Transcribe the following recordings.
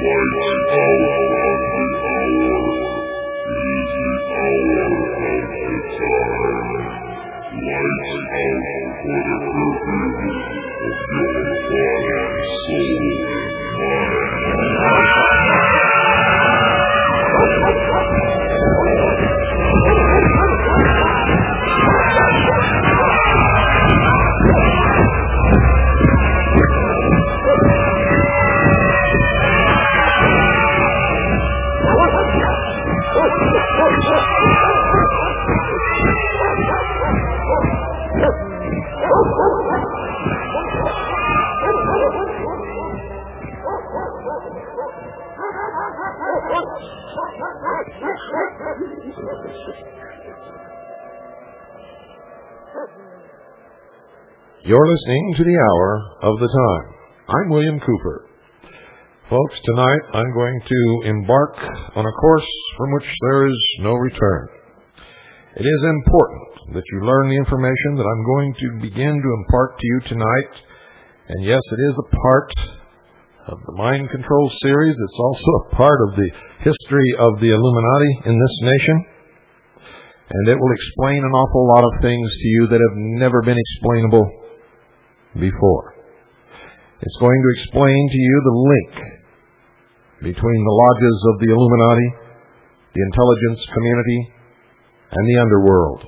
You're listening to the Hour of the Time. I'm William Cooper. Folks, tonight I'm going to embark on a course from which there is no return. It is important that you learn the information that I'm going to begin to impart to you tonight. And yes, it is a part of the Mind Control series. It's also a part of the history of the Illuminati in this nation. And it will explain an awful lot of things to you that have never been explainable before. It's going to explain to you the link between the lodges of the Illuminati, the intelligence community, and the underworld.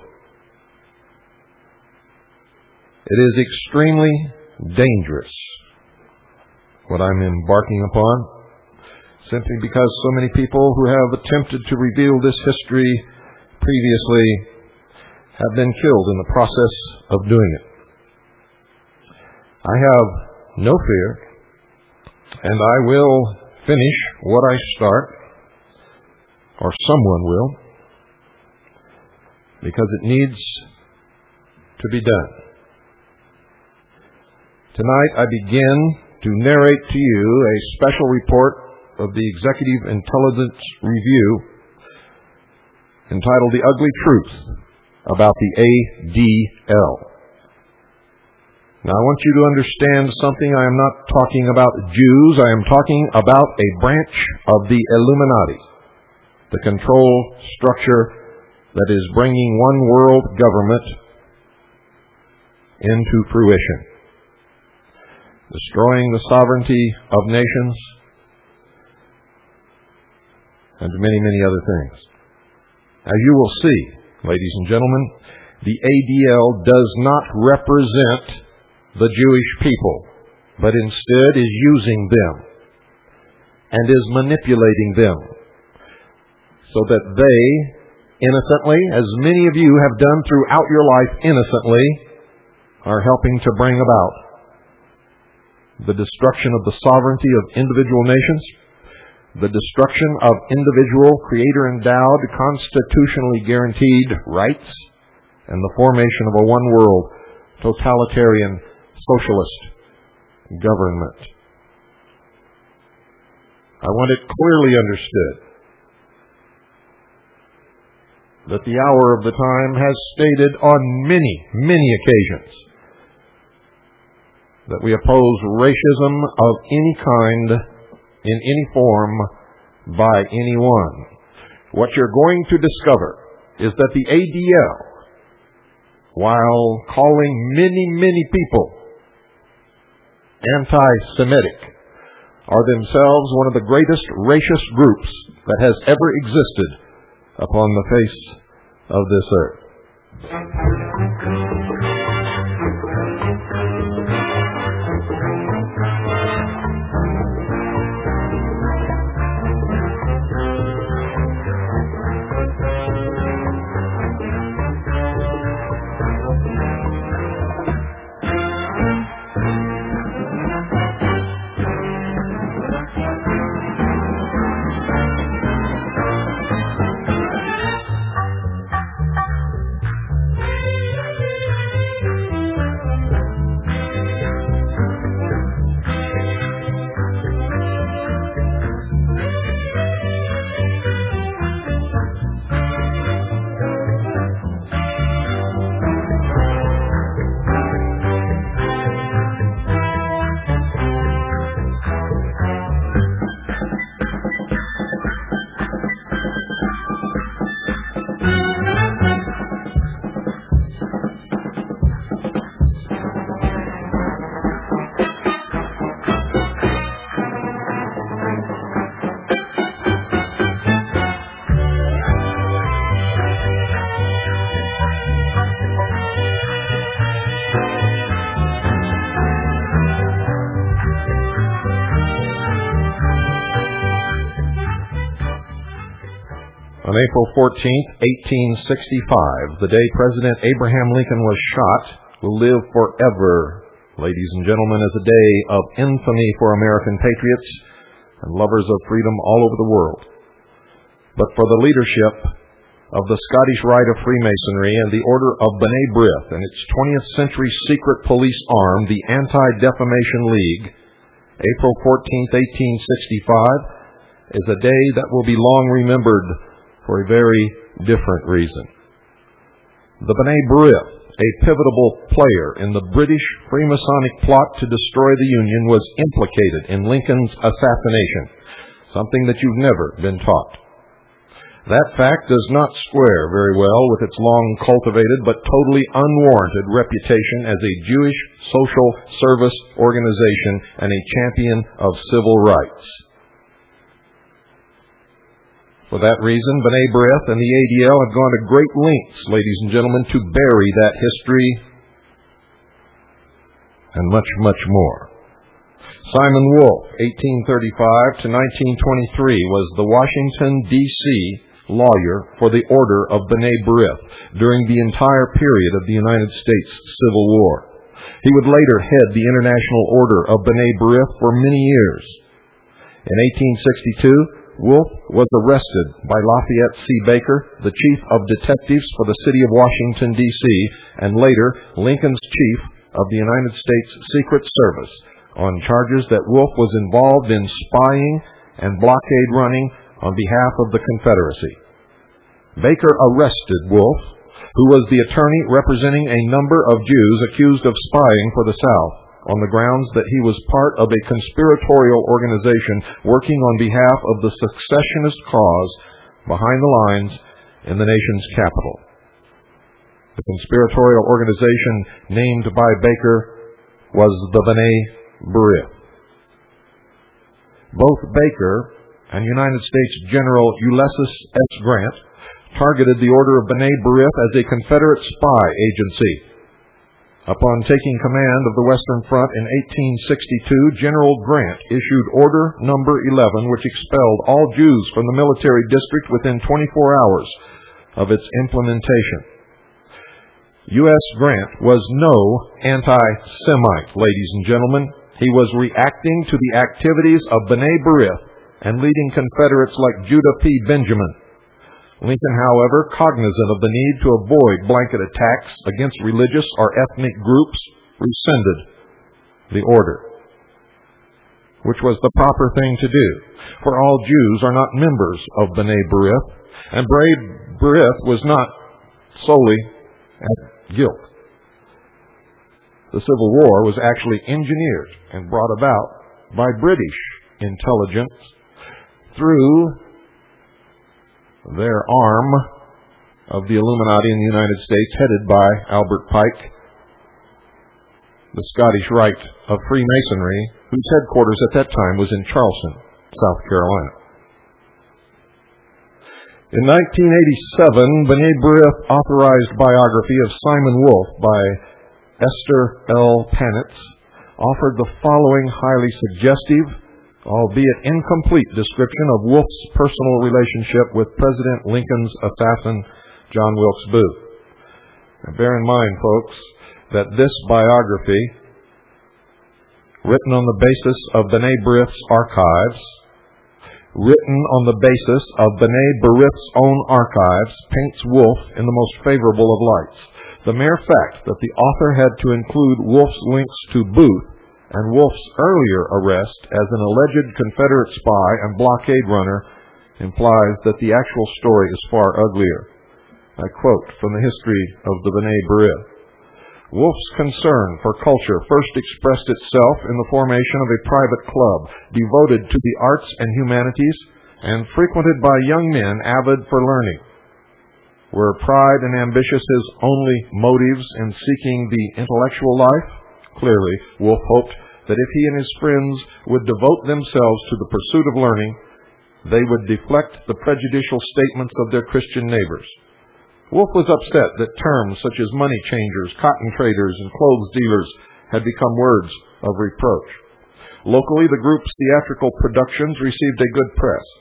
It is extremely dangerous what I'm embarking upon, simply because so many people who have attempted to reveal this history previously have been killed in the process of doing it. I have no fear, and I will finish what I start, or someone will, because it needs to be done. Tonight I begin to narrate to you a special report of the Executive Intelligence Review entitled The Ugly Truth About the ADL. Now, I want you to understand something. I am not talking about Jews. I am talking about a branch of the Illuminati, the control structure that is bringing one world government into fruition, destroying the sovereignty of nations, and many, many other things. As you will see, ladies and gentlemen, the ADL does not represent the Jewish people, but instead is using them and is manipulating them so that they innocently, as many of you have done throughout your life innocently, are helping to bring about the destruction of the sovereignty of individual nations, the destruction of individual creator-endowed, constitutionally guaranteed rights, and the formation of a one-world, totalitarian, socialist government. I want it clearly understood that the Hour of the Time has stated on many, many occasions that we oppose racism of any kind, in any form, by anyone. What you're going to discover is that the ADL, while calling many, many people anti-Semitic, are themselves one of the greatest racist groups that has ever existed upon the face of this earth. On April 14th, 1865, the day President Abraham Lincoln was shot, will live forever, ladies and gentlemen, as a day of infamy for American patriots and lovers of freedom all over the world. But for the leadership of the Scottish Rite of Freemasonry and the Order of B'nai B'rith and its 20th century secret police arm, the Anti-Defamation League, April 14th, 1865, is a day that will be long remembered for a very different reason. The B'nai B'rith, a pivotal player in the British Freemasonic plot to destroy the Union, was implicated in Lincoln's assassination, something that you've never been taught. That fact does not square very well with its long-cultivated but totally unwarranted reputation as a Jewish social service organization and a champion of civil rights. For that reason, B'nai B'rith and the ADL have gone to great lengths, ladies and gentlemen, to bury that history and much, much more. Simon Wolf, 1835 to 1923, was the Washington, D.C. lawyer for the Order of B'nai B'rith during the entire period of the United States Civil War. He would later head the International Order of B'nai B'rith for many years. In 1862, Wolf was arrested by Lafayette C. Baker, the chief of detectives for the city of Washington, D.C., and later Lincoln's chief of the United States Secret Service, on charges that Wolf was involved in spying and blockade running on behalf of the Confederacy. Baker arrested Wolf, who was the attorney representing a number of Jews accused of spying for the South, on the grounds that he was part of a conspiratorial organization working on behalf of the secessionist cause behind the lines in the nation's capital. The conspiratorial organization named by Baker was the B'nai B'rith. Both Baker and United States General Ulysses S. Grant targeted the Order of B'nai B'rith as a Confederate spy agency. Upon taking command of the Western Front in 1862, General Grant issued Order Number 11, which expelled all Jews from the military district within 24 hours of its implementation. U.S. Grant was no anti-Semite, ladies and gentlemen. He was reacting to the activities of B'nai B'rith and leading Confederates like Judah P. Benjamin. Lincoln, however, cognizant of the need to avoid blanket attacks against religious or ethnic groups, rescinded the order, which was the proper thing to do, for all Jews are not members of B'nai B'rith, and B'nai B'rith was not solely at guilt. The Civil War was actually engineered and brought about by British intelligence through their arm of the Illuminati in the United States, headed by Albert Pike, the Scottish Rite of Freemasonry, whose headquarters at that time was in Charleston, South Carolina. In 1987, B'nai B'rith authorized biography of Simon Wolf by Esther L. Panitz offered the following highly suggestive, albeit incomplete, description of Wolf's personal relationship with President Lincoln's assassin, John Wilkes Booth. Now, bear in mind, folks, that this biography, written on the basis of B'nai B'rith's archives, written on the basis of B'nai B'rith's own archives, paints Wolf in the most favorable of lights. The mere fact that the author had to include Wolf's links to Booth and Wolf's earlier arrest as an alleged Confederate spy and blockade runner implies that the actual story is far uglier. I quote from the history of the B'nai B'rith. Wolf's concern for culture first expressed itself in the formation of a private club devoted to the arts and humanities and frequented by young men avid for learning. Were pride and ambition his only motives in seeking the intellectual life? Clearly, Wolf hoped that if he and his friends would devote themselves to the pursuit of learning, they would deflect the prejudicial statements of their Christian neighbors. Wolf was upset that terms such as money changers, cotton traders, and clothes dealers had become words of reproach. Locally, the group's theatrical productions received a good press.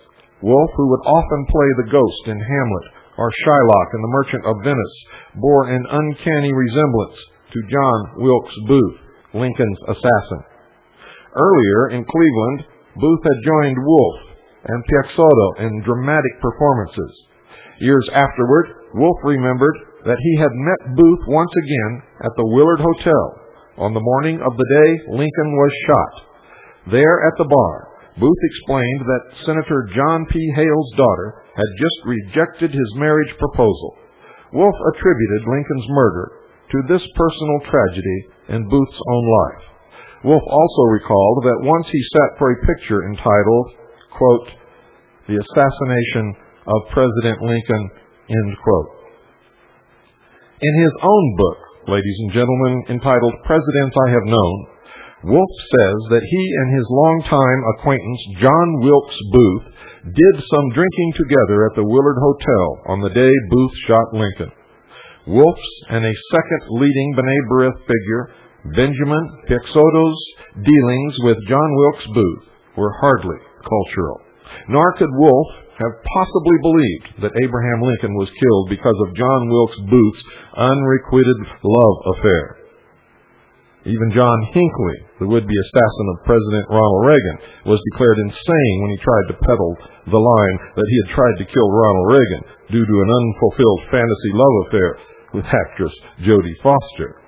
Wolfe, who would often play the ghost in Hamlet or Shylock in The Merchant of Venice, bore an uncanny resemblance to John Wilkes Booth, Lincoln's assassin. Earlier in Cleveland, Booth had joined Wolfe and Piexoto in dramatic performances. Years afterward, Wolfe remembered that he had met Booth once again at the Willard Hotel on the morning of the day Lincoln was shot. There at the bar, Booth explained that Senator John P. Hale's daughter had just rejected his marriage proposal. Wolfe attributed Lincoln's murder to this personal tragedy in Booth's own life. Wolfe also recalled that once he sat for a picture entitled, quote, "The Assassination of President Lincoln," end quote. In his own book, ladies and gentlemen, entitled Presidents I Have Known, Wolfe says that he and his longtime acquaintance John Wilkes Booth did some drinking together at the Willard Hotel on the day Booth shot Lincoln. Wolfe's and a second leading B'nai B'rith figure, Benjamin Piexoto's dealings with John Wilkes Booth were hardly cultural. Nor could Wolfe have possibly believed that Abraham Lincoln was killed because of John Wilkes Booth's unrequited love affair. Even John Hinckley, the would-be assassin of President Ronald Reagan, was declared insane when he tried to peddle the line that he had tried to kill Ronald Reagan due to an unfulfilled fantasy love affair with actress Jodie Foster.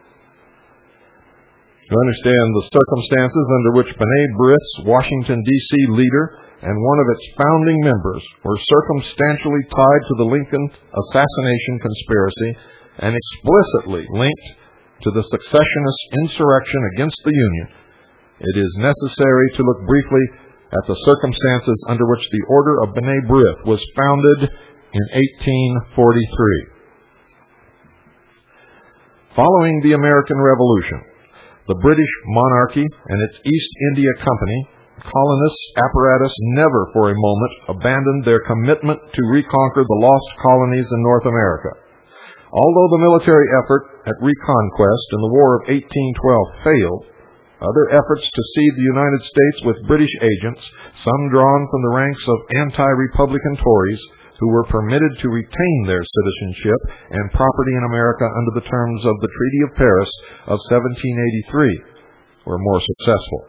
To understand the circumstances under which B'nai B'rith's Washington, D.C. leader and one of its founding members were circumstantially tied to the Lincoln assassination conspiracy and explicitly linked to the secessionist insurrection against the Union, it is necessary to look briefly at the circumstances under which the Order of B'nai B'rith was founded in 1843. Following the American Revolution, the British monarchy and its East India Company colonists apparatus never for a moment abandoned their commitment to reconquer the lost colonies in North America. Although the military effort at reconquest in the War of 1812 failed, other efforts to cede the United States with British agents, some drawn from the ranks of anti-Republican Tories who were permitted to retain their citizenship and property in America under the terms of the Treaty of Paris of 1783, were more successful.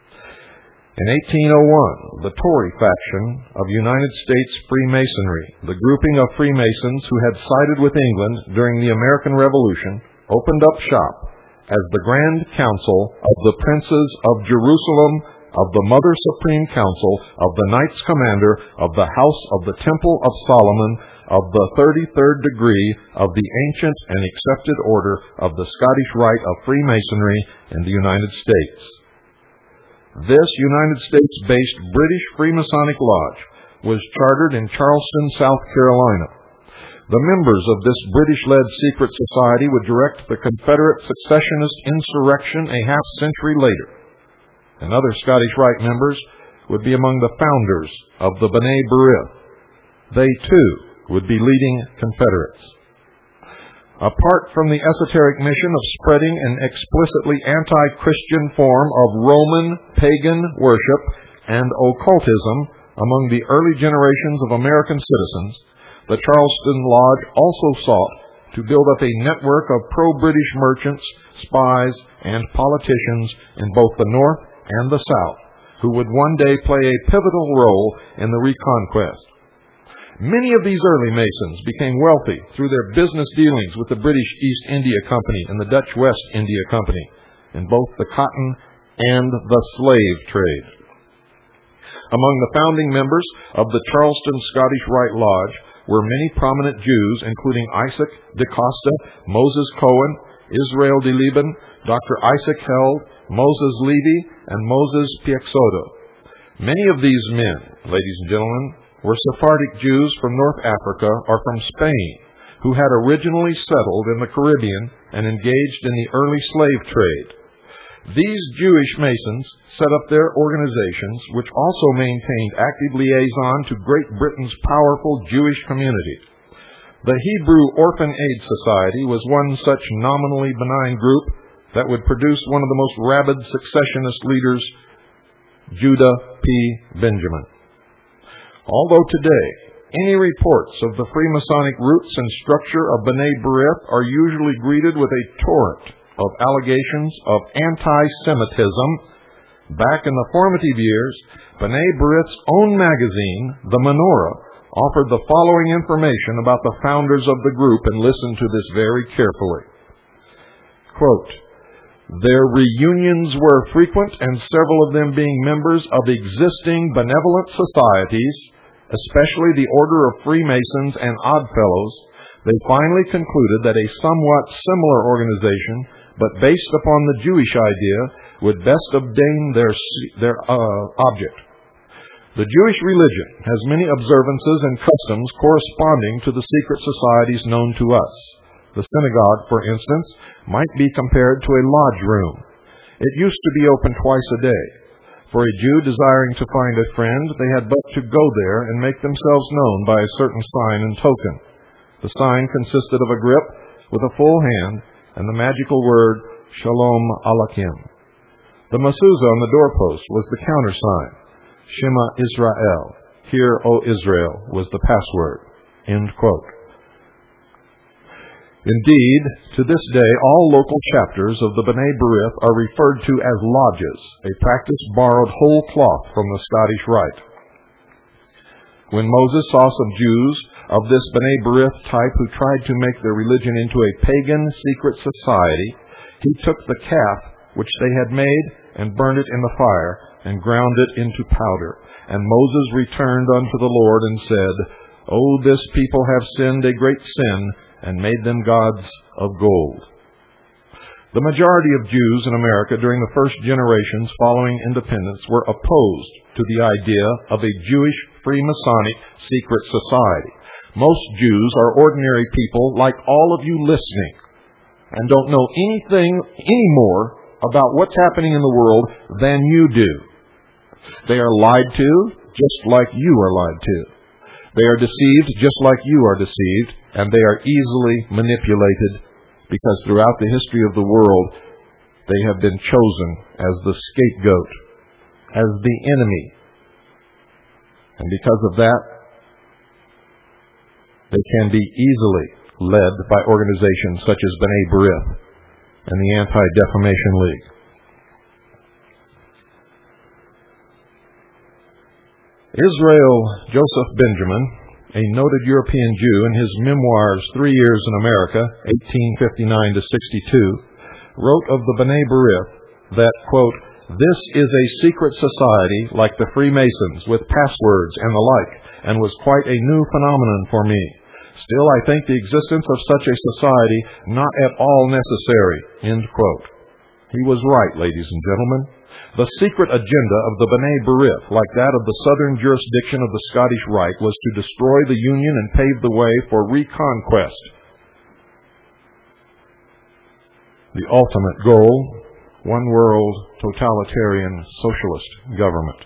In 1801, the Tory faction of United States Freemasonry, the grouping of Freemasons who had sided with England during the American Revolution, opened up shop as the Grand Council of the Princes of Jerusalem, of the Mother Supreme Council, of the Knights Commander, of the House of the Temple of Solomon, of the 33rd degree of the ancient and accepted order of the Scottish Rite of Freemasonry in the United States. This United States-based British Freemasonic Lodge was chartered in Charleston, South Carolina. The members of this British-led secret society would direct the Confederate secessionist insurrection a half-century later, and other Scottish Rite members would be among the founders of the B'nai B'rith. They, too, would be leading Confederates. Apart from the esoteric mission of spreading an explicitly anti-Christian form of Roman pagan worship and occultism among the early generations of American citizens, the Charleston Lodge also sought to build up a network of pro-British merchants, spies, and politicians in both the North and the South, who would one day play a pivotal role in the reconquest. Many of these early Masons became wealthy through their business dealings with the British East India Company and the Dutch West India Company in both the cotton and the slave trade. Among the founding members of the Charleston Scottish Rite Lodge were many prominent Jews, including Isaac de Costa, Moses Cohen, Israel de Liban, Dr. Isaac Held, Moses Levy, and Moses Piexoto. Many of these men, ladies and gentlemen, were Sephardic Jews from North Africa or from Spain, who had originally settled in the Caribbean and engaged in the early slave trade. These Jewish Masons set up their organizations, which also maintained active liaison to Great Britain's powerful Jewish community. The Hebrew Orphan Aid Society was one such nominally benign group that would produce one of the most rabid secessionist leaders, Judah P. Benjamin. Although today, any reports of the Freemasonic roots and structure of B'nai B'rith are usually greeted with a torrent of allegations of anti-Semitism, back in the formative years, B'nai B'rith's own magazine, The Menorah, offered the following information about the founders of the group, and listen to this very carefully. Quote, "Their reunions were frequent, and several of them being members of existing benevolent societies, especially the Order of Freemasons and Oddfellows, they finally concluded that a somewhat similar organization, but based upon the Jewish idea, would best obtain their object. The Jewish religion has many observances and customs corresponding to the secret societies known to us. The synagogue, for instance, might be compared to a lodge room. It used to be open twice a day. For a Jew desiring to find a friend, they had but to go there and make themselves known by a certain sign and token. The sign consisted of a grip with a full hand and the magical word, Shalom Aleichem. The mezuzah on the doorpost was the countersign, Shema Israel, Hear, O Israel, was the password." End quote. Indeed, to this day, all local chapters of the B'nai B'rith are referred to as lodges, a practice borrowed whole cloth from the Scottish Rite. When Moses saw some Jews of this B'nai B'rith type who tried to make their religion into a pagan secret society, he took the calf which they had made and burned it in the fire and ground it into powder. And Moses returned unto the Lord and said, "O this people have sinned a great sin, and made them gods of gold." The majority of Jews in America during the first generations following independence were opposed to the idea of a Jewish Freemasonic secret society. Most Jews are ordinary people like all of you listening, and don't know anything any more about what's happening in the world than you do. They are lied to just like you are lied to. They are deceived just like you are deceived, and they are easily manipulated because throughout the history of the world, they have been chosen as the scapegoat, as the enemy. And because of that, they can be easily led by organizations such as B'nai B'rith and the Anti-Defamation League. Israel Joseph Benjamin, a noted European Jew, in his memoirs, 3 Years in America, 1859 to 62, wrote of the B'nai B'rith that, quote, "This is a secret society like the Freemasons with passwords and the like, and was quite a new phenomenon for me. Still, I think the existence of such a society not at all necessary." End quote. He was right, ladies and gentlemen. The secret agenda of the B'nai B'rith, like that of the southern jurisdiction of the Scottish Rite, was to destroy the Union and pave the way for reconquest. The ultimate goal, one world totalitarian socialist government.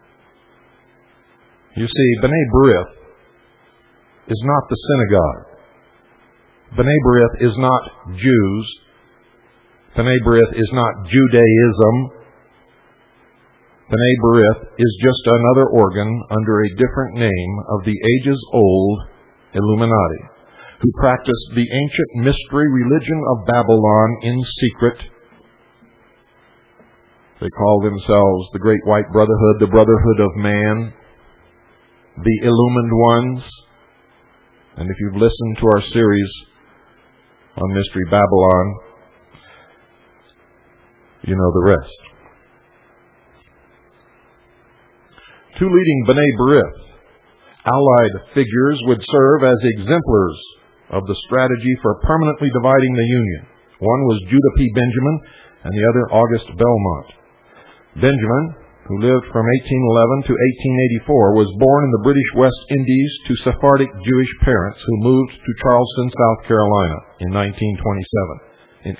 You see, B'nai B'rith is not the synagogue. B'nai B'rith is not Jews. B'nai B'rith is not Judaism. B'nai B'rith is just another organ under a different name of the ages-old Illuminati, who practice the ancient mystery religion of Babylon in secret. They call themselves the Great White Brotherhood, the Brotherhood of Man, the Illumined Ones. And if you've listened to our series on Mystery Babylon, you know the rest. Two leading B'nai B'rith allied figures would serve as exemplars of the strategy for permanently dividing the Union. One was Judah P. Benjamin and the other August Belmont. Benjamin, who lived from 1811 to 1884, was born in the British West Indies to Sephardic Jewish parents who moved to Charleston, South Carolina in 1827.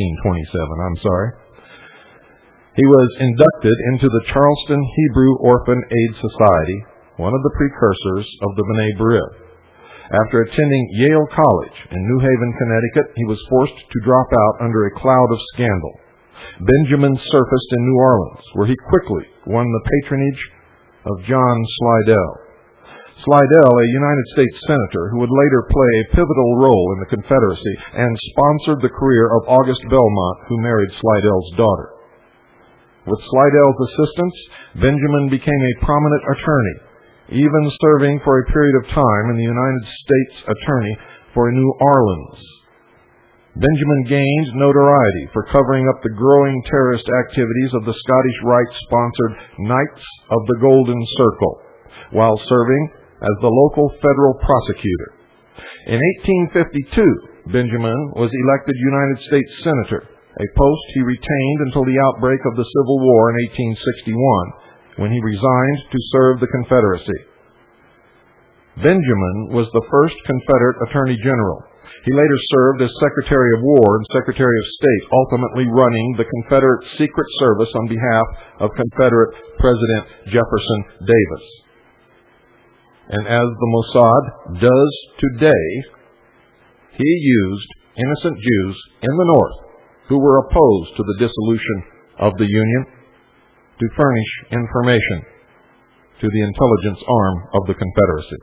He was inducted into the Charleston Hebrew Orphan Aid Society, one of the precursors of the B'nai B'rith. After attending Yale College in New Haven, Connecticut, he was forced to drop out under a cloud of scandal. Benjamin surfaced in New Orleans, where he quickly won the patronage of John Slidell. Slidell, a United States senator who would later play a pivotal role in the Confederacy and sponsored the career of August Belmont, who married Slidell's daughter. With Slidell's assistance, Benjamin became a prominent attorney, even serving for a period of time in the United States Attorney for New Orleans. Benjamin gained notoriety for covering up the growing terrorist activities of the Scottish Rite-sponsored Knights of the Golden Circle, while serving as the local federal prosecutor. In 1852, Benjamin was elected United States Senator, a post he retained until the outbreak of the Civil War in 1861, when he resigned to serve the Confederacy. Benjamin was the first Confederate Attorney General. He later served as Secretary of War and Secretary of State, ultimately running the Confederate Secret Service on behalf of Confederate President Jefferson Davis. And as the Mossad does today, he used innocent Jews in the North who were opposed to the dissolution of the Union to furnish information to the intelligence arm of the Confederacy.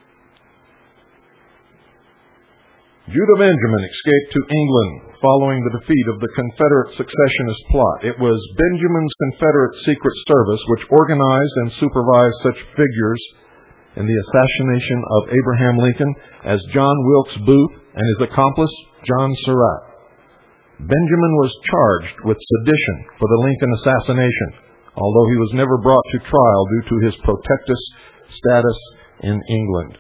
Judah Benjamin escaped to England following the defeat of the Confederate secessionist plot. It was Benjamin's Confederate Secret Service which organized and supervised such figures in the assassination of Abraham Lincoln as John Wilkes Booth and his accomplice, John Surratt. Benjamin was charged with sedition for the Lincoln assassination, although he was never brought to trial due to his protectus status in England.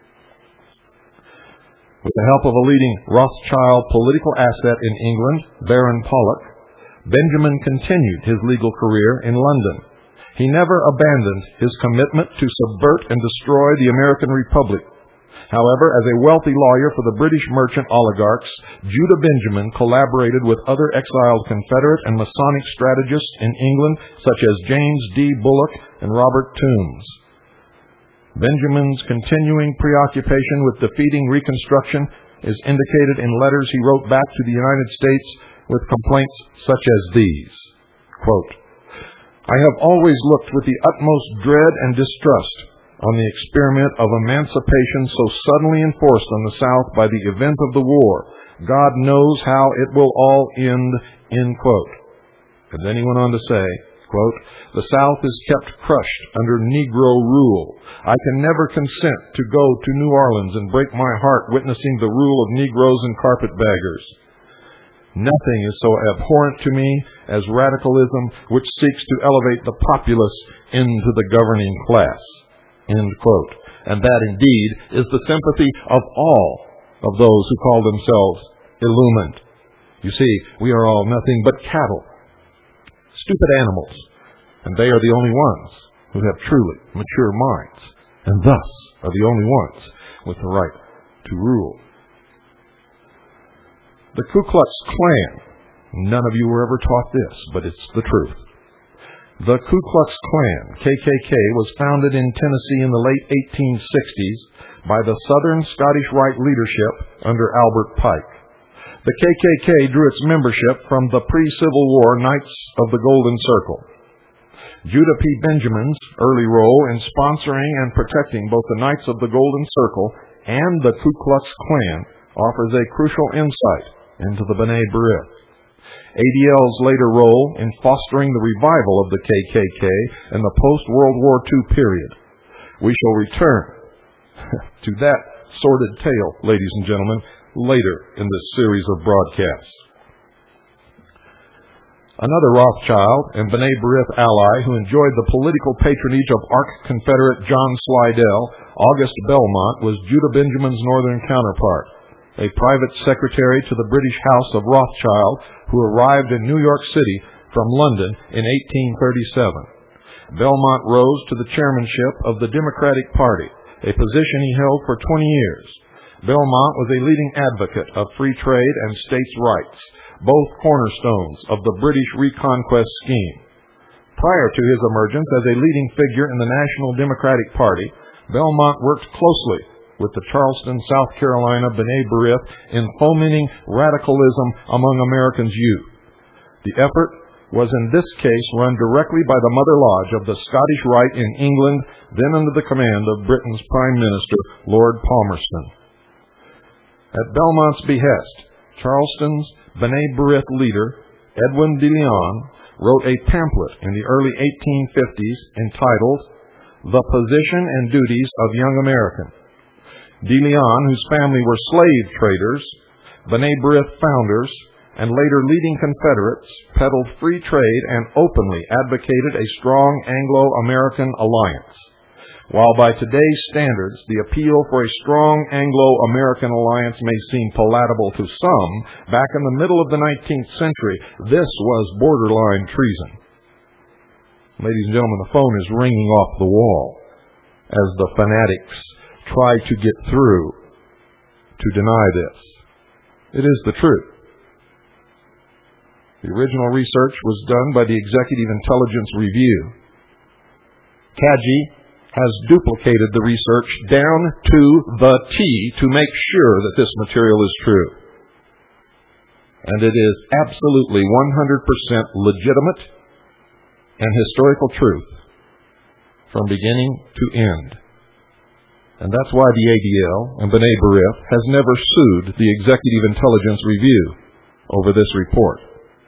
With the help of a leading Rothschild political asset in England, Baron Pollock, Benjamin continued his legal career in London. He never abandoned his commitment to subvert and destroy the American Republic. However, as a wealthy lawyer for the British merchant oligarchs, Judah Benjamin collaborated with other exiled Confederate and Masonic strategists in England, such as James D. Bullock and Robert Toombs. Benjamin's continuing preoccupation with defeating Reconstruction is indicated in letters he wrote back to the United States with complaints such as these. Quote, "I have always looked with the utmost dread and distrust on the experiment of emancipation so suddenly enforced on the South by the event of the war. God knows how it will all end," end quote. And then he went on to say, quote, "The South is kept crushed under Negro rule. I can never consent to go to New Orleans and break my heart witnessing the rule of Negroes and carpetbaggers. Nothing is so abhorrent to me as radicalism which seeks to elevate the populace into the governing class," end quote. And that indeed is the sympathy of all of those who call themselves illumined. You see, we are all nothing but cattle, stupid animals, and they are the only ones who have truly mature minds, and thus are the only ones with the right to rule. The Ku Klux Klan, none of you were ever taught this, but it's the truth. The Ku Klux Klan, KKK, was founded in Tennessee in the late 1860s by the Southern Scottish Rite leadership under Albert Pike. The KKK drew its membership from the pre-Civil War Knights of the Golden Circle. Judah P. Benjamin's early role in sponsoring and protecting both the Knights of the Golden Circle and the Ku Klux Klan offers a crucial insight into the B'nai B'rith. ADL's later role in fostering the revival of the KKK in the post-World War II period. We shall return to that sordid tale, ladies and gentlemen, later in this series of broadcasts. Another Rothschild and B'nai B'rith ally who enjoyed the political patronage of Arch-Confederate John Slidell, August Belmont, was Judah Benjamin's northern counterpart, a private secretary to the British House of Rothschild who arrived in New York City from London in 1837. Belmont rose to the chairmanship of the Democratic Party, a position he held for 20 years. Belmont was a leading advocate of free trade and states' rights, both cornerstones of the British Reconquest scheme. Prior to his emergence as a leading figure in the National Democratic Party, Belmont worked closely with the Charleston, South Carolina B'nai B'rith in fomenting radicalism among Americans' youth. The effort was in this case run directly by the Mother Lodge of the Scottish Rite in England, then under the command of Britain's Prime Minister, Lord Palmerston. At Belmont's behest, Charleston's B'nai B'rith leader, Edwin de Leon, wrote a pamphlet in the early 1850s entitled The Position and Duties of Young American. De Leon, whose family were slave traders, B'nai B'rith founders, and later leading Confederates, peddled free trade and openly advocated a strong Anglo-American alliance. While by today's standards, the appeal for a strong Anglo-American alliance may seem palatable to some, back in the middle of the 19th century, this was borderline treason. Ladies and gentlemen, the phone is ringing off the wall as the fanatics try to get through to deny this. It is the truth. The original research was done by the Executive Intelligence Review. CAGI has duplicated the research down to the T to make sure that this material is true. And it is absolutely 100% legitimate and historical truth from beginning to end. And that's why the ADL and B'nai B'rith has never sued the Executive Intelligence Review over this report.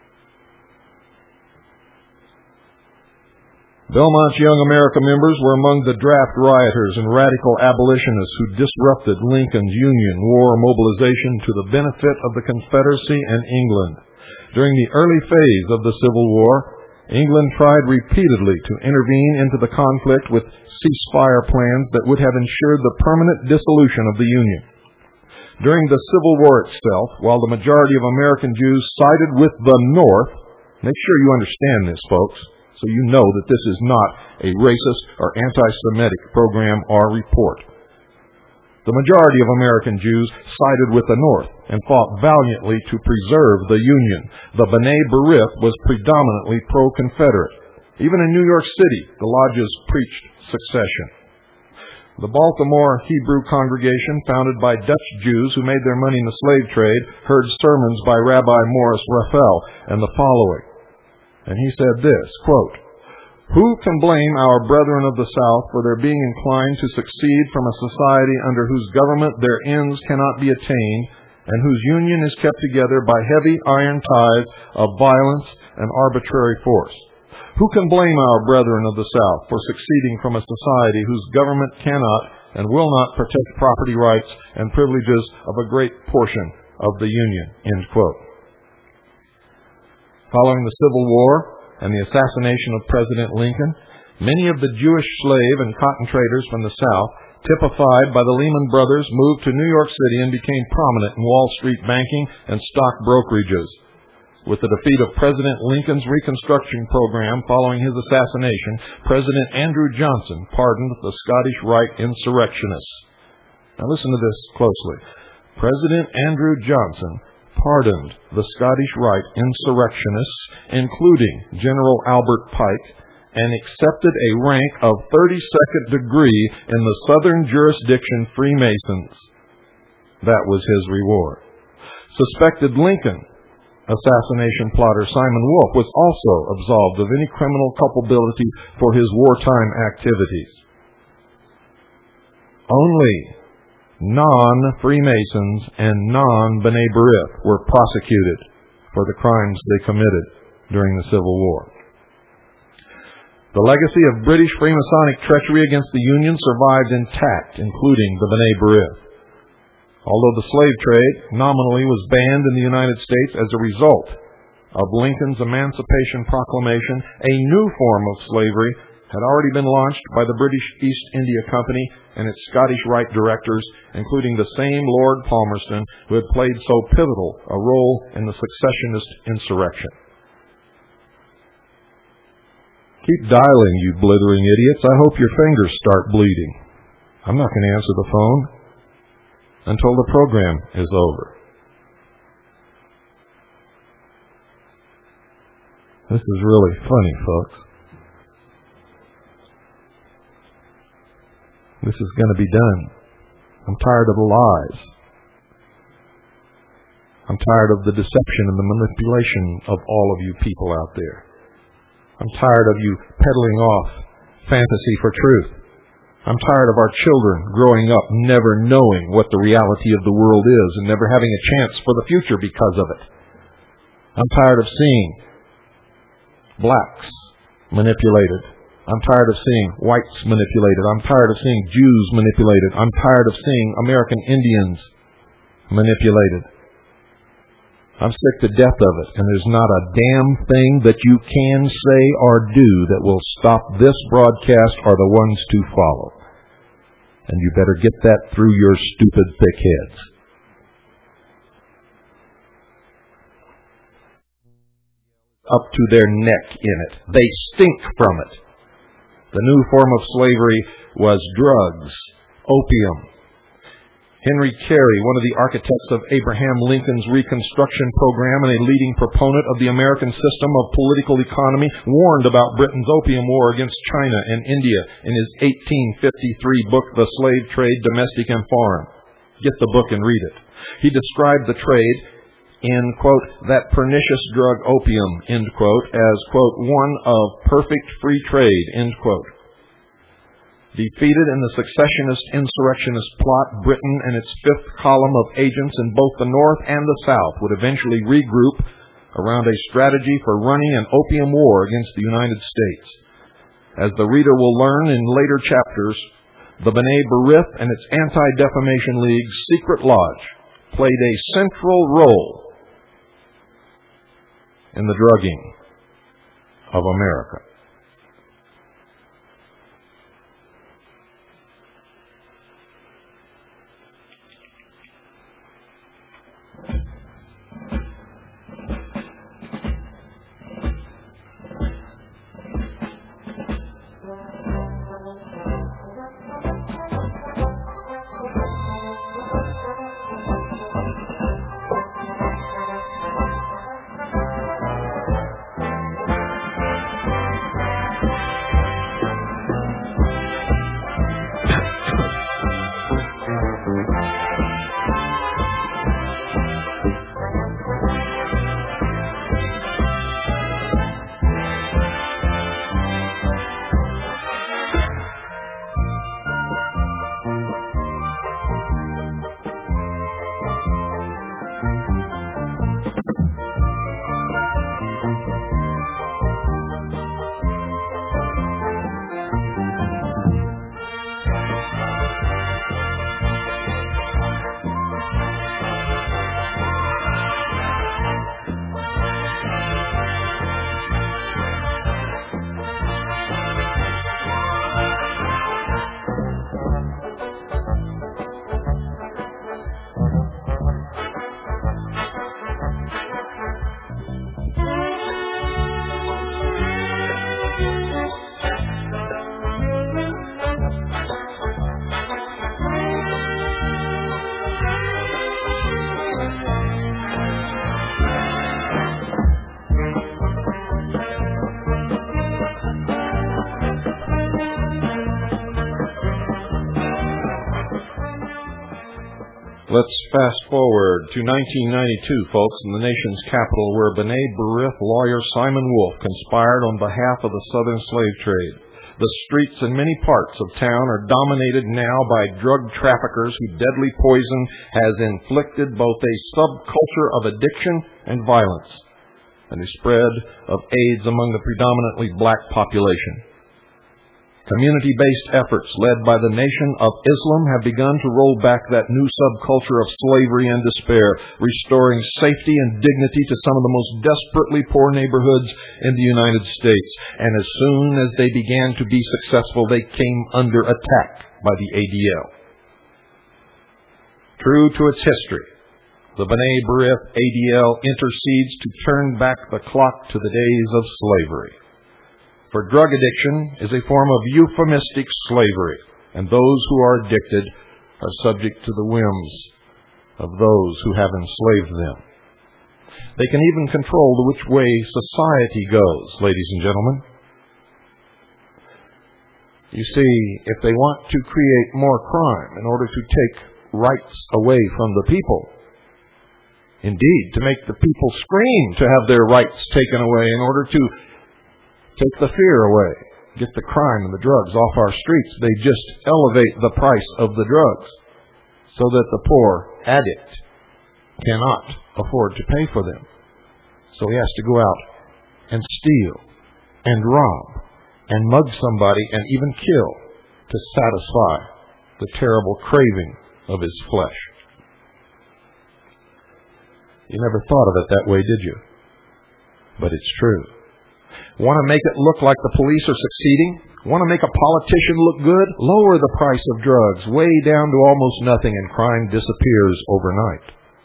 Belmont's Young America members were among the draft rioters and radical abolitionists who disrupted Lincoln's Union war mobilization to the benefit of the Confederacy and England. During the early phase of the Civil War, England tried repeatedly to intervene into the conflict with ceasefire plans that would have ensured the permanent dissolution of the Union. During the Civil War itself, while the majority of American Jews sided with the North, make sure you understand this, folks, so you know that this is not a racist or anti-Semitic program or report. The majority of American Jews sided with the North and fought valiantly to preserve the Union. The B'nai B'rith was predominantly pro-Confederate. Even in New York City, the lodges preached secession. The Baltimore Hebrew congregation, founded by Dutch Jews who made their money in the slave trade, heard sermons by Rabbi Morris Raphael and the following. And he said this, quote, "Who can blame our brethren of the South for their being inclined to succeed from a society under whose government their ends cannot be attained, and whose union is kept together by heavy iron ties of violence and arbitrary force? Who can blame our brethren of the South for succeeding from a society whose government cannot and will not protect property rights and privileges of a great portion of the Union?" End quote. Following the Civil War and the assassination of President Lincoln, many of the Jewish slave and cotton traders from the South, typified by the Lehman Brothers, moved to New York City and became prominent in Wall Street banking and stock brokerages. With the defeat of President Lincoln's Reconstruction program following his assassination, President Andrew Johnson pardoned the Scottish Rite insurrectionists. Now listen to this closely. President Andrew Johnson pardoned the Scottish Rite insurrectionists, including General Albert Pike, and accepted a rank of 32nd degree in the Southern Jurisdiction Freemasons. That was his reward. Suspected Lincoln assassination plotter Simon Wolfe was also absolved of any criminal culpability for his wartime activities. Only non-Freemasons and non-B'nai B'rith were prosecuted for the crimes they committed during the Civil War. The legacy of British Freemasonic treachery against the Union survived intact, including the B'nai B'rith. Although the slave trade nominally was banned in the United States as a result of Lincoln's Emancipation Proclamation, a new form of slavery had already been launched by the British East India Company and its Scottish Rite directors, including the same Lord Palmerston who had played so pivotal a role in the secessionist insurrection. Keep dialing, you blithering idiots. I hope your fingers start bleeding. I'm not going to answer the phone until the program is over. This is really funny, folks. This is going to be done. I'm tired of the lies. I'm tired of the deception and the manipulation of all of you people out there. I'm tired of you peddling off fantasy for truth I'm tired of our children growing up never knowing what the reality of the world is and never having a chance for the future because of it. I'm tired of seeing blacks manipulated. I'm tired of seeing whites manipulated. I'm tired of seeing Jews manipulated. I'm tired of seeing American Indians manipulated. I'm sick to death of it, and there's not a damn thing that you can say or do that will stop this broadcast or the ones to follow. And you better get that through your stupid thick heads. Up to their neck in it. They stink from it. The new form of slavery was drugs, opium. Henry Carey, one of the architects of Abraham Lincoln's Reconstruction program and a leading proponent of the American system of political economy, warned about Britain's opium war against China and India in his 1853 book, The Slave Trade, Domestic and Foreign. Get the book and read it. He described the trade in, quote, that pernicious drug opium, end quote, as, quote, one of perfect free trade, end quote. Defeated in the secessionist insurrectionist plot, Britain and its fifth column of agents in both the North and the South would eventually regroup around a strategy for running an opium war against the United States. As the reader will learn in later chapters, the B'nai B'rith and its Anti-Defamation League's secret lodge played a central role in the drugging of America. Let's fast forward to 1992, folks, in the nation's capital, where B'nai B'rith lawyer Simon Wolf conspired on behalf of the southern slave trade. The streets in many parts of town are dominated now by drug traffickers whose deadly poison has inflicted both a subculture of addiction and violence, and a spread of AIDS among the predominantly black population. Community-based efforts led by the Nation of Islam have begun to roll back that new subculture of slavery and despair, restoring safety and dignity to some of the most desperately poor neighborhoods in the United States. And as soon as they began to be successful, they came under attack by the ADL. True to its history, the B'nai B'rith ADL intercedes to turn back the clock to the days of slavery. For drug addiction is a form of euphemistic slavery, and those who are addicted are subject to the whims of those who have enslaved them. They can even control the which way society goes, ladies and gentlemen. You see, if they want to create more crime in order to take rights away from the people, indeed, to make the people scream to have their rights taken away in order to take the fear away, get the crime and the drugs off our streets. They just elevate the price of the drugs so that the poor addict cannot afford to pay for them. So he has to go out and steal and rob and mug somebody and even kill to satisfy the terrible craving of his flesh. You never thought of it that way, did you? But it's true. Want to make it look like the police are succeeding? Want to make a politician look good? Lower the price of drugs way down to almost nothing and crime disappears overnight.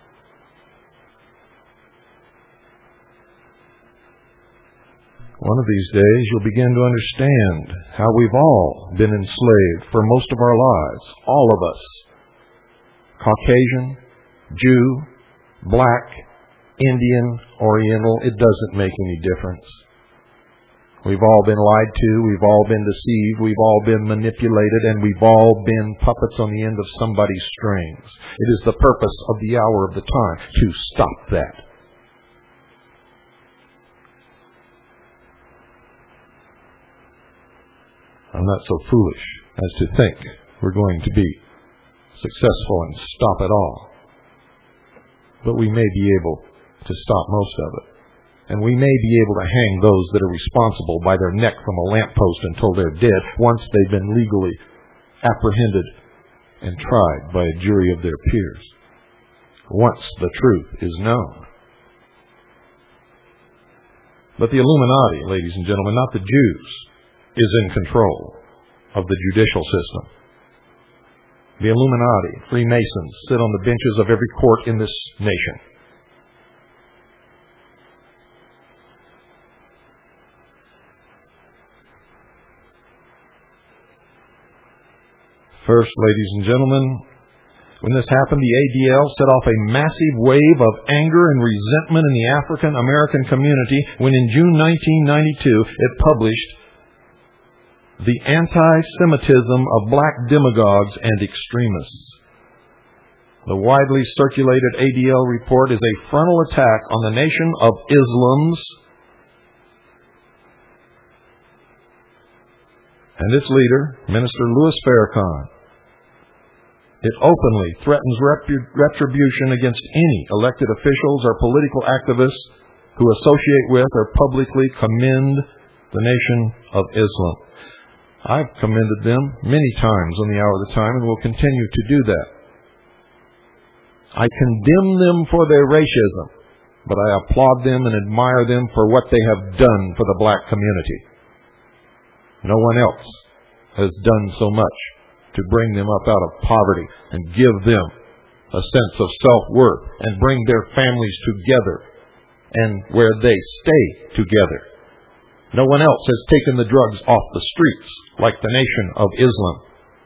One of these days you'll begin to understand how we've all been enslaved for most of our lives. All of us. Caucasian, Jew, Black, Indian, Oriental, it doesn't make any difference. We've all been lied to, we've all been deceived, we've all been manipulated, and we've all been puppets on the end of somebody's strings. It is the purpose of the hour of the time to stop that. I'm not so foolish as to think we're going to be successful and stop it all. But we may be able to stop most of it. And we may be able to hang those that are responsible by their neck from a lamppost until they're dead once they've been legally apprehended and tried by a jury of their peers. Once the truth is known. But the Illuminati, ladies and gentlemen, not the Jews, is in control of the judicial system. The Illuminati, Freemasons, sit on the benches of every court in this nation. First, ladies and gentlemen, when this happened, the ADL set off a massive wave of anger and resentment in the African American community when in June 1992 it published The Anti-Semitism of Black Demagogues and Extremists. The widely circulated ADL report is a frontal attack on the Nation of Islam's and its leader, Minister Louis Farrakhan. It openly threatens retribution against any elected officials or political activists who associate with or publicly commend the Nation of Islam. I've commended them many times on the Hour of the Time and will continue to do that. I condemn them for their racism, but I applaud them and admire them for what they have done for the black community. No one else has done so much to bring them up out of poverty and give them a sense of self-worth and bring their families together and where they stay together. No one else has taken the drugs off the streets like the Nation of Islam.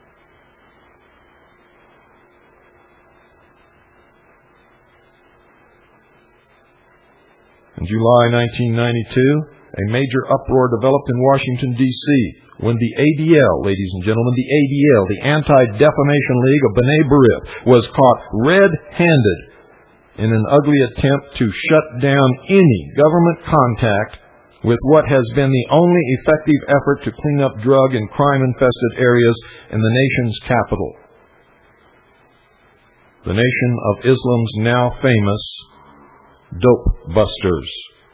In July 1992, a major uproar developed in Washington, D.C. when the ADL, ladies and gentlemen, the ADL, the Anti-Defamation League of B'nai B'rith, was caught red-handed in an ugly attempt to shut down any government contact with what has been the only effective effort to clean up drug and crime-infested areas in the nation's capital. The Nation of Islam's now famous dope busters.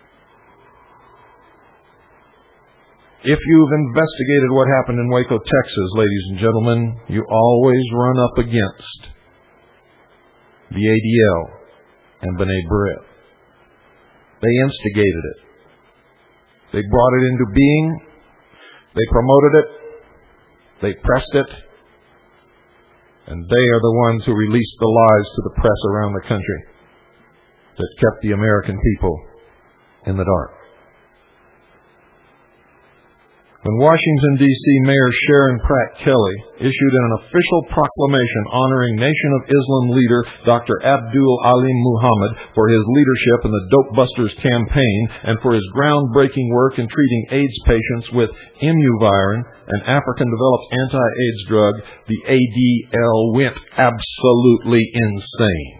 If you've investigated what happened in Waco, Texas, ladies and gentlemen, you always run up against the ADL and B'nai B'rith. They instigated it. They brought it into being. They promoted it. They pressed it. And they are the ones who released the lies to the press around the country that kept the American people in the dark. When Washington, D.C. Mayor Sharon Pratt Kelly issued an official proclamation honoring Nation of Islam leader Dr. Abdul Alim Muhammad for his leadership in the Dope Busters campaign and for his groundbreaking work in treating AIDS patients with Imuvirin, an African-developed anti-AIDS drug, the ADL went absolutely insane.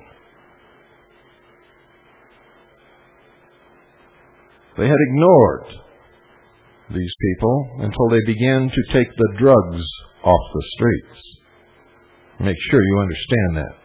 They had ignored these people, until they began to take the drugs off the streets. Make sure you understand that.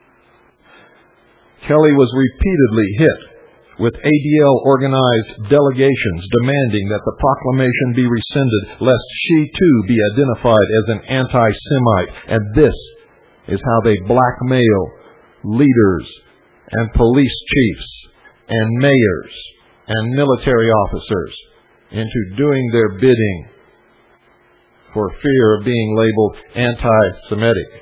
Kelly was repeatedly hit with ADL-organized delegations demanding that the proclamation be rescinded, lest she too be identified as an anti-Semite. And this is how they blackmail leaders and police chiefs and mayors and military officers into doing their bidding for fear of being labeled anti-Semitic.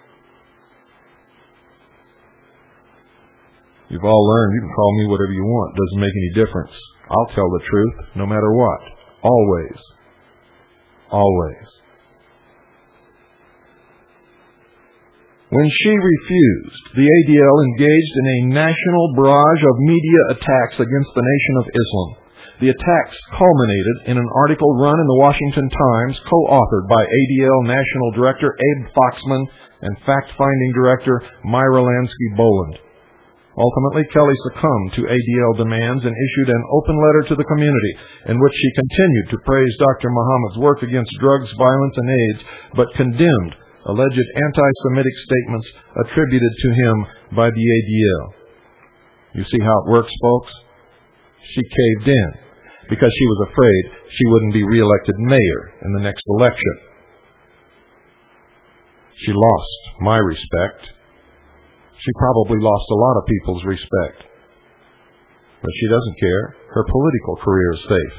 You've all learned you can call me whatever you want. Doesn't make any difference. I'll tell the truth no matter what. Always. Always. When she refused, the ADL engaged in a national barrage of media attacks against the Nation of Islam. The attacks culminated in an article run in the Washington Times, co-authored by ADL National Director Abe Foxman and fact-finding Director Myra Lansky-Boland. Ultimately, Kelly succumbed to ADL demands and issued an open letter to the community in which she continued to praise Dr. Muhammad's work against drugs, violence, and AIDS, but condemned alleged anti-Semitic statements attributed to him by the ADL. You see how it works, folks? She caved in because she was afraid she wouldn't be reelected mayor in the next election. She lost my respect. She probably lost a lot of people's respect. But she doesn't care. Her political career is safe.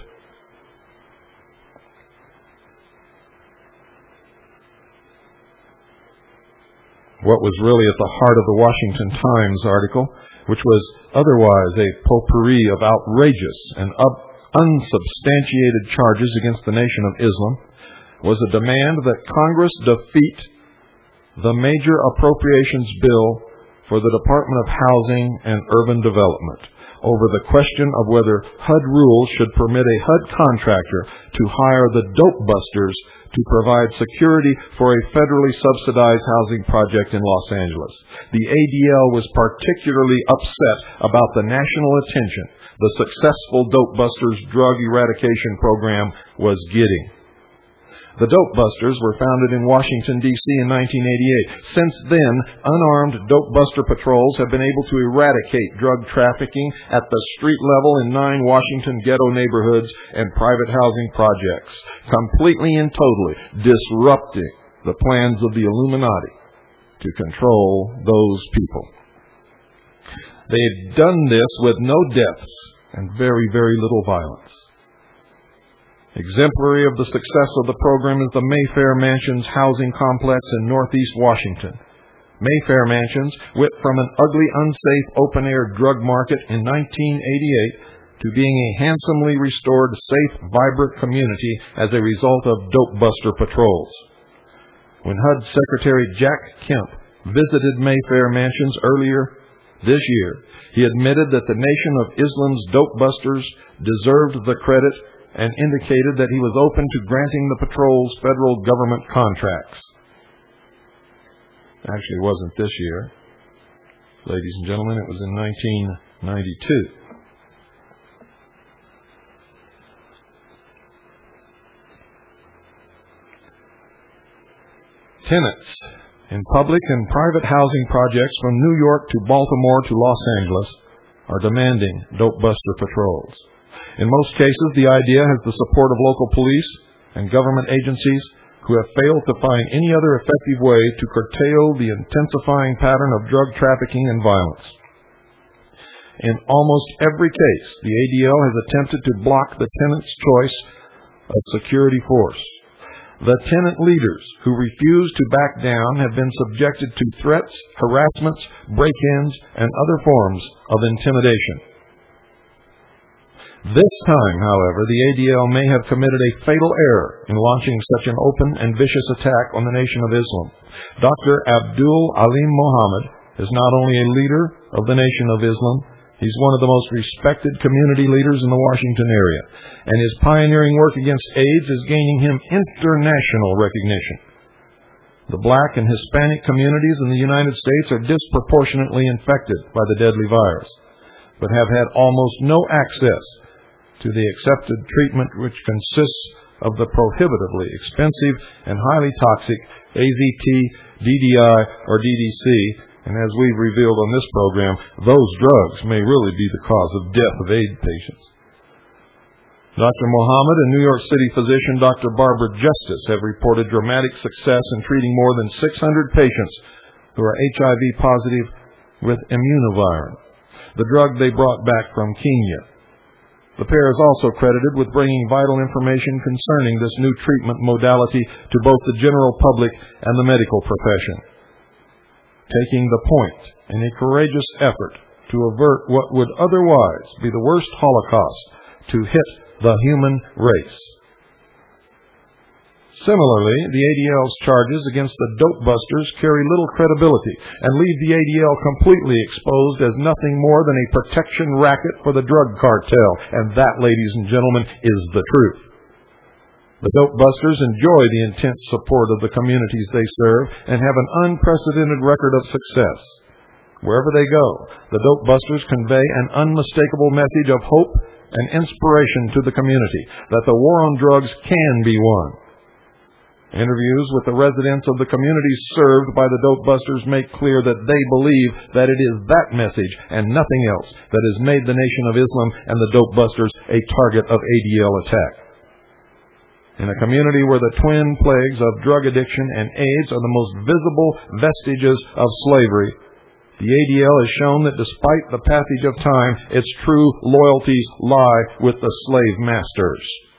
What was really at the heart of the Washington Times article, which was otherwise a potpourri of outrageous and unsubstantiated charges against the Nation of Islam, was a demand that Congress defeat the major appropriations bill for the Department of Housing and Urban Development over the question of whether HUD rules should permit a HUD contractor to hire the dope busters to provide security for a federally subsidized housing project in Los Angeles. The ADL was particularly upset about the national attention the successful Dope Busters drug eradication program was getting. The Dope Busters were founded in Washington, D.C. in 1988. Since then, unarmed Dope Buster patrols have been able to eradicate drug trafficking at the street level in 9 Washington ghetto neighborhoods and private housing projects, completely and totally disrupting the plans of the Illuminati to control those people. They've done this with no deaths and very, very little violence. Exemplary of the success of the program is the Mayfair Mansions housing complex in Northeast Washington. Mayfair Mansions went from an ugly, unsafe, open-air drug market in 1988 to being a handsomely restored, safe, vibrant community as a result of Dope Buster patrols. When HUD Secretary Jack Kemp visited Mayfair Mansions earlier this year, he admitted that the Nation of Islam's Dope Busters deserved the credit and indicated that he was open to granting the patrols federal government contracts. Actually, it wasn't this year. Ladies and gentlemen, it was in 1992. Tenants in public and private housing projects from New York to Baltimore to Los Angeles are demanding Dope Buster patrols. In most cases, the idea has the support of local police and government agencies who have failed to find any other effective way to curtail the intensifying pattern of drug trafficking and violence. In almost every case, the ADL has attempted to block the tenant's choice of security force. The tenant leaders who refuse to back down have been subjected to threats, harassments, break-ins, and other forms of intimidation. This time, however, the ADL may have committed a fatal error in launching such an open and vicious attack on the Nation of Islam. Dr. Abdul Alim Mohammed is not only a leader of the Nation of Islam, he's one of the most respected community leaders in the Washington area, and his pioneering work against AIDS is gaining him international recognition. The black and Hispanic communities in the United States are disproportionately infected by the deadly virus, but have had almost no access to the accepted treatment, which consists of the prohibitively expensive and highly toxic AZT, DDI, or DDC, and as we've revealed on this program, those drugs may really be the cause of death of AIDS patients. Dr. Mohammed and New York City physician Dr. Barbara Justice have reported dramatic success in treating more than 600 patients who are HIV positive with immunovirin, the drug they brought back from Kenya. The pair is also credited with bringing vital information concerning this new treatment modality to both the general public and the medical profession, taking the point in a courageous effort to avert what would otherwise be the worst Holocaust to hit the human race. Similarly, the ADL's charges against the dope busters carry little credibility and leave the ADL completely exposed as nothing more than a protection racket for the drug cartel, and that, ladies and gentlemen, is the truth. The dope busters enjoy the intense support of the communities they serve and have an unprecedented record of success. Wherever they go, the dope busters convey an unmistakable message of hope and inspiration to the community that the war on drugs can be won. Interviews with the residents of the communities served by the dope busters make clear that they believe that it is that message and nothing else that has made the Nation of Islam and the dope busters a target of ADL attack. In a community where the twin plagues of drug addiction and AIDS are the most visible vestiges of slavery, the ADL has shown that despite the passage of time, its true loyalties lie with the slave masters.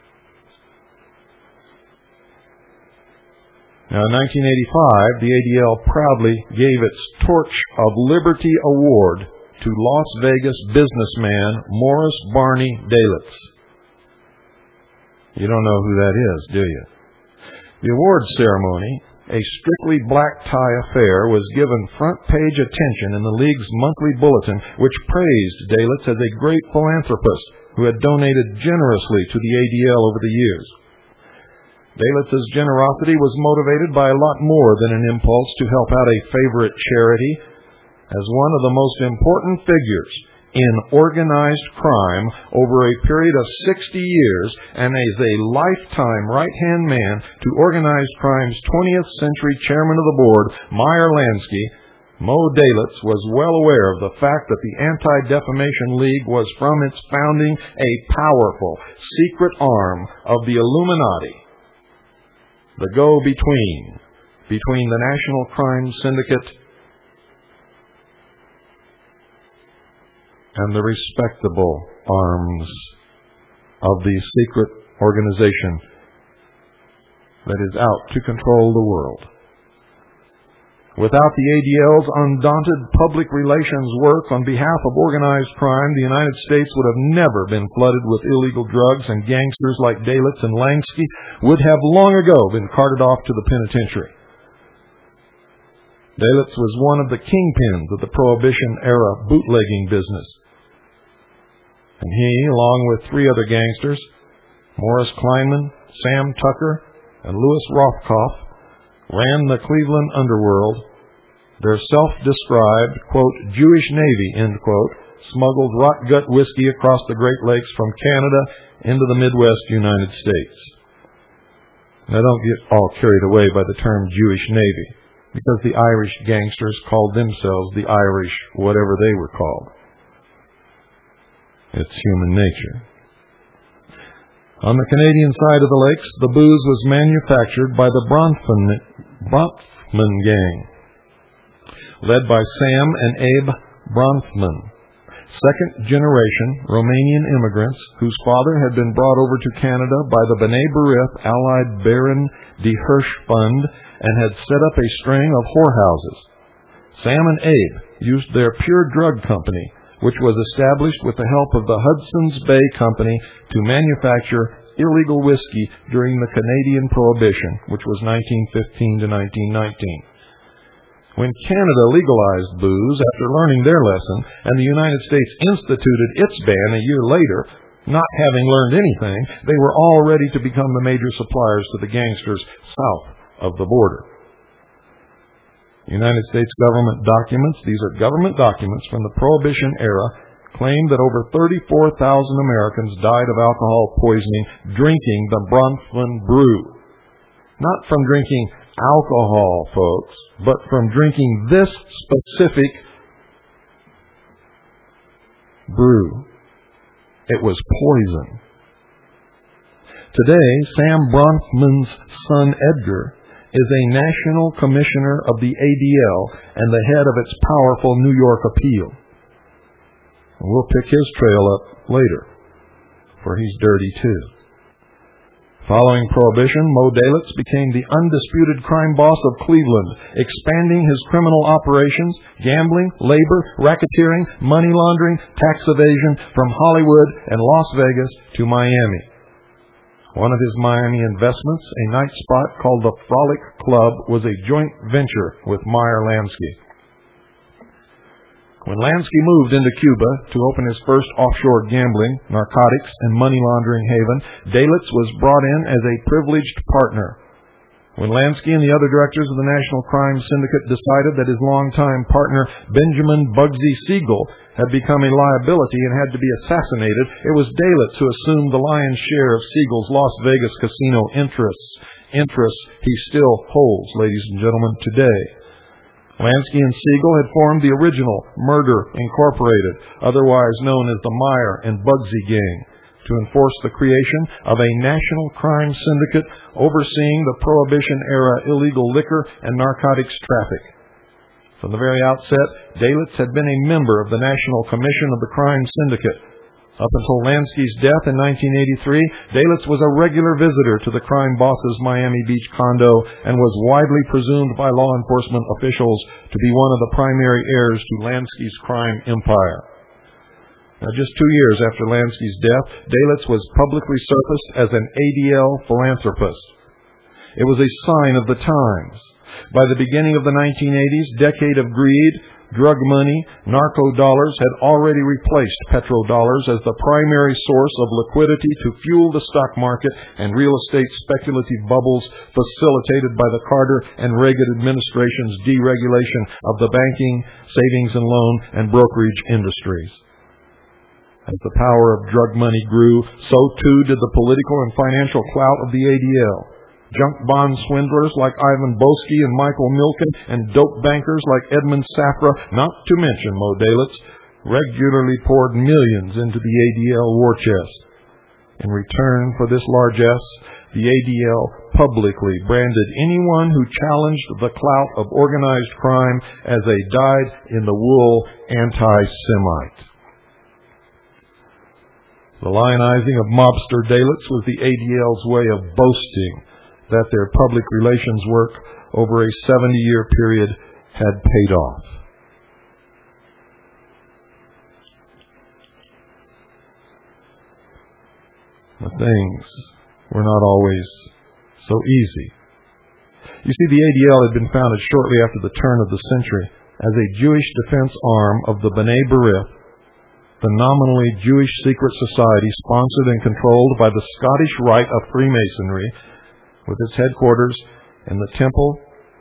Now, in 1985, the ADL proudly gave its Torch of Liberty Award to Las Vegas businessman Morris Barney Dalitz. You don't know who that is, do you? The awards ceremony, a strictly black tie affair, was given front-page attention in the League's monthly bulletin, which praised Dalitz as a great philanthropist who had donated generously to the ADL over the years. Dalitz's generosity was motivated by a lot more than an impulse to help out a favorite charity. As one of the most important figures in organized crime over a period of 60 years and as a lifetime right-hand man to organized crime's 20th century chairman of the board, Meyer Lansky, Mo Dalitz was well aware of the fact that the Anti-Defamation League was from its founding a powerful, secret arm of the Illuminati, the go-between between the National Crime Syndicate and the respectable arms of the secret organization that is out to control the world. Without the ADL's undaunted public relations work on behalf of organized crime, the United States would have never been flooded with illegal drugs, and gangsters like Dalitz and Lansky would have long ago been carted off to the penitentiary. Dalitz was one of the kingpins of the Prohibition-era bootlegging business. And he, along with three other gangsters, Morris Kleinman, Sam Tucker, and Louis Rothkopf, ran the Cleveland underworld. Their self-described, quote, Jewish Navy, end quote, smuggled rot-gut whiskey across the Great Lakes from Canada into the Midwest United States. Now, don't get all carried away by the term Jewish Navy, because the Irish gangsters called themselves the Irish whatever they were called. It's human nature. On the Canadian side of the lakes, the booze was manufactured by the Bronfman gang, led by Sam and Abe Bronfman, second-generation Romanian immigrants whose father had been brought over to Canada by the B'nai B'rith allied Baron de Hirsch Fund and had set up a string of whorehouses. Sam and Abe used their Pure Drug Company, which was established with the help of the Hudson's Bay Company, to manufacture illegal whiskey during the Canadian Prohibition, which was 1915 to 1919. When Canada legalized booze after learning their lesson, and the United States instituted its ban a year later, not having learned anything, they were all ready to become the major suppliers to the gangsters south of the border. United States government documents, these are government documents from the Prohibition era, claimed that over 34,000 Americans died of alcohol poisoning drinking the Bronfman brew. Not from drinking alcohol, folks, but from drinking this specific brew. It was poison. Today, Sam Bronfman's son Edgar is a national commissioner of the ADL and the head of its powerful New York appeal. We'll pick his trail up later, for he's dirty too. Following Prohibition, Moe Dalitz became the undisputed crime boss of Cleveland, expanding his criminal operations, gambling, labor, racketeering, money laundering, tax evasion from Hollywood and Las Vegas to Miami. One of his Miami investments, a night spot called the Frolic Club, was a joint venture with Meyer Lansky. When Lansky moved into Cuba to open his first offshore gambling, narcotics, and money laundering haven, Dalitz was brought in as a privileged partner. When Lansky and the other directors of the National Crime Syndicate decided that his longtime partner, Benjamin Bugsy Siegel, had become a liability and had to be assassinated, it was Dalitz who assumed the lion's share of Siegel's Las Vegas casino interests he still holds, ladies and gentlemen, today. Lansky and Siegel had formed the original Murder Incorporated, otherwise known as the Meyer and Bugsy Gang, to enforce the creation of a national crime syndicate overseeing the Prohibition-era illegal liquor and narcotics traffic. From the very outset, Dalitz had been a member of the National Commission of the Crime Syndicate. Up until Lansky's death in 1983, Dalitz was a regular visitor to the crime boss's Miami Beach condo and was widely presumed by law enforcement officials to be one of the primary heirs to Lansky's crime empire. Now, just 2 years after Lansky's death, Dalitz was publicly surfaced as an ADL philanthropist. It was a sign of the times. By the beginning of the 1980s, decade of greed, drug money, narco dollars had already replaced petrodollars as the primary source of liquidity to fuel the stock market and real estate speculative bubbles facilitated by the Carter and Reagan administration's deregulation of the banking, savings and loan, and brokerage industries. As the power of drug money grew, so too did the political and financial clout of the ADL. Junk bond swindlers like Ivan Boesky and Michael Milken and dope bankers like Edmund Safra, not to mention Moe Dalitz, regularly poured millions into the ADL war chest. In return for this largesse, the ADL publicly branded anyone who challenged the clout of organized crime as a dyed-in-the-wool anti-Semite. The lionizing of mobster Dalitz was the ADL's way of boasting that their public relations work over a 70-year period had paid off. But things were not always so easy. You see, the ADL had been founded shortly after the turn of the century as a Jewish defense arm of the B'nai B'rith, the nominally Jewish secret society sponsored and controlled by the Scottish Rite of Freemasonry, with its headquarters in the Temple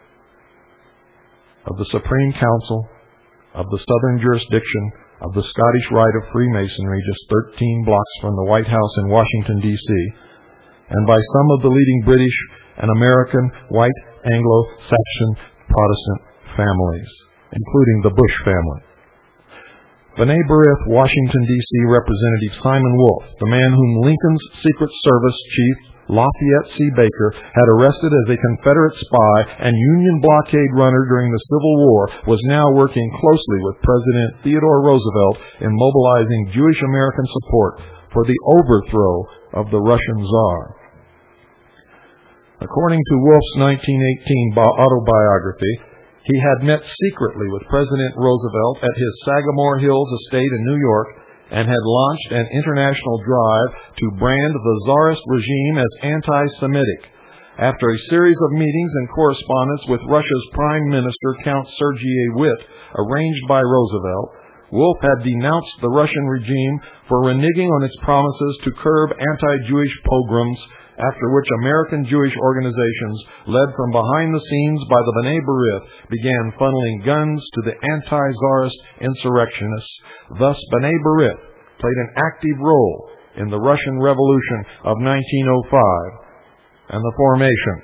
of the Supreme Council of the Southern Jurisdiction of the Scottish Rite of Freemasonry, just 13 blocks from the White House in Washington, D.C., and by some of the leading British and American white Anglo-Saxon Protestant families, including the Bush family. B'nai B'rith, Washington, D.C. Representative Simon Wolfe, the man whom Lincoln's Secret Service chief Lafayette C. Baker had arrested as a Confederate spy and Union blockade runner during the Civil War, was now working closely with President Theodore Roosevelt in mobilizing Jewish American support for the overthrow of the Russian Tsar. According to Wolfe's 1918 autobiography, he had met secretly with President Roosevelt at his Sagamore Hills estate in New York and had launched an international drive to brand the Tsarist regime as anti-Semitic. After a series of meetings and correspondence with Russia's Prime Minister, Count Sergei Witt, arranged by Roosevelt, Wolfe had denounced the Russian regime for reneging on its promises to curb anti-Jewish pogroms after which American Jewish organizations, led from behind the scenes by the B'nai B'rith, began funneling guns to the anti-Tsarist insurrectionists. Thus, B'nai B'rith played an active role in the Russian Revolution of 1905 and the formation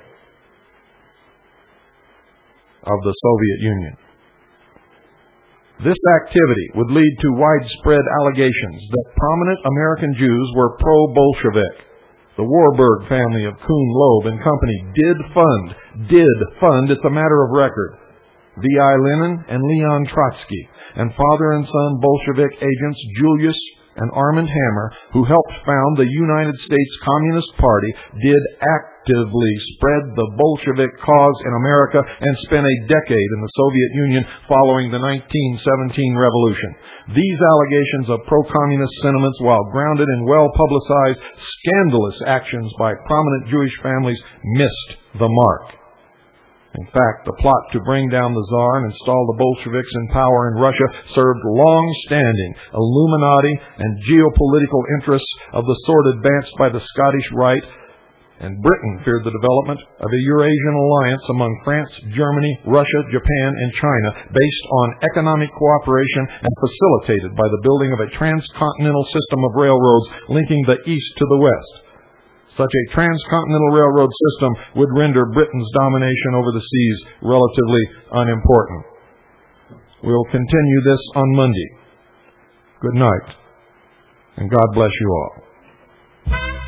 of the Soviet Union. This activity would lead to widespread allegations that prominent American Jews were pro-Bolshevik. The Warburg family of Kuhn, Loeb and Company did fund, it's a matter of record, V.I. Lenin and Leon Trotsky, and father and son Bolshevik agents Julius and Armand Hammer, who helped found the United States Communist Party, did actively spread the Bolshevik cause in America and spent a decade in the Soviet Union following the 1917 revolution. These allegations of pro-communist sentiments, while grounded in well-publicized, scandalous actions by prominent Jewish families, missed the mark. In fact, the plot to bring down the Tsar and install the Bolsheviks in power in Russia served long-standing Illuminati and geopolitical interests of the sort advanced by the Scottish Rite, and Britain feared the development of a Eurasian alliance among France, Germany, Russia, Japan, and China based on economic cooperation and facilitated by the building of a transcontinental system of railroads linking the East to the West. Such a transcontinental railroad system would render Britain's domination over the seas relatively unimportant. We'll continue this on Monday. Good night, and God bless you all.